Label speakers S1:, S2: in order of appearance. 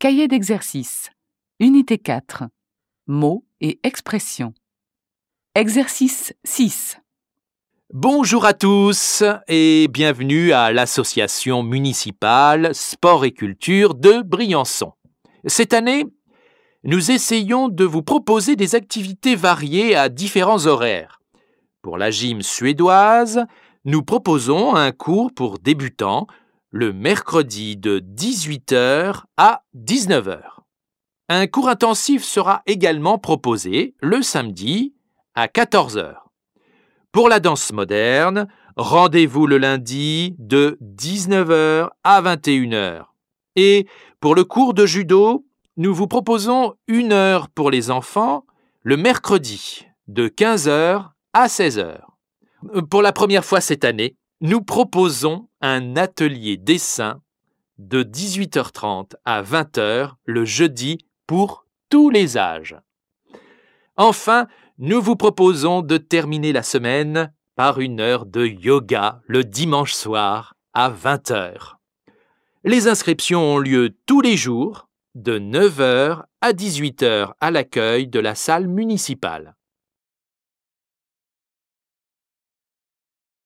S1: Cahier d'exercice. Unité 4. Mots et expressions. Exercice 6.
S2: Bonjour à tous et bienvenue à l'association municipale Sport et Culture de Briançon. Cette année, nous essayons de vous proposer des activités variées à différents horaires. Pour la gym suédoise, nous proposons un cours pour débutants le mercredi de 18h à 19h. Un cours intensif sera également proposé le samedi à 14h. Pour la danse moderne, rendez-vous le lundi de 19h à 21h. Et pour le cours de judo, nous vous proposons 1 heure pour les enfants le mercredi de 15h à 16h. Pour la première fois cette année, nous proposons un atelier dessin de 18h30 à 20h le jeudi pour tous les âges. Enfin, nous vous proposons de terminer la semaine par 1 heure de yoga le dimanche soir à 20h. Les inscriptions ont lieu tous les jours de 9h à 18h à l'accueil de la salle municipale.